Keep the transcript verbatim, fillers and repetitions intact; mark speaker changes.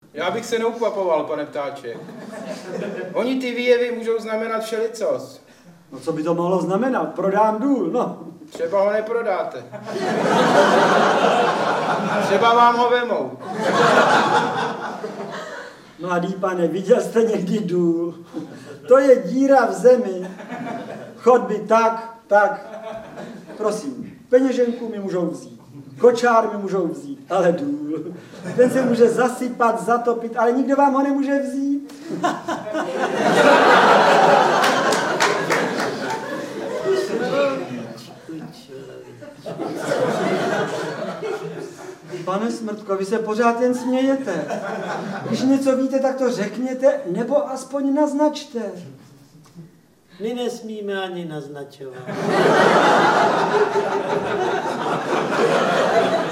Speaker 1: Já bych se neukvapoval, pane ptáček. Oni ty výjevy můžou znamenat všelicos.
Speaker 2: No co by to mohlo znamenat? Prodám důl, no.
Speaker 1: Třeba ho neprodáte. Třeba vám ho vemou.
Speaker 2: Mladý pane, viděl jste někdy důl? To je díra v zemi. Chodby tak, tak. Prosím, peněženku mi můžou vzít. Kočár mi můžou vzít, ale důl. Ten se může zasypat, zatopit, ale nikdo vám ho nemůže vzít. Pane Smrtko, vy se pořád jen smějete. Když něco víte, tak to řekněte, nebo aspoň naznačte.
Speaker 3: My nesmíme ani naznačovat.